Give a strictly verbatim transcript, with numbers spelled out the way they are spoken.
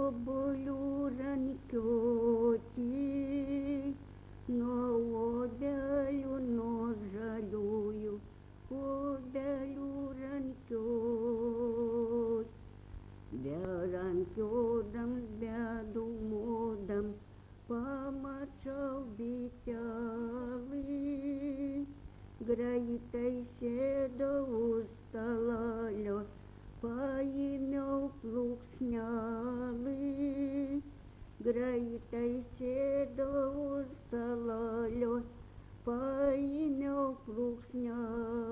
obuolių rankioti, nuo obelių, nuo žaliųjų obelių rankiot. Berankiodams, bedūmodams, pamačiau bitelį, greitai sėdau už stalelio, paėmiau plunksnelį, greitai sėdau už stalelio, paėmiau plunksnelį.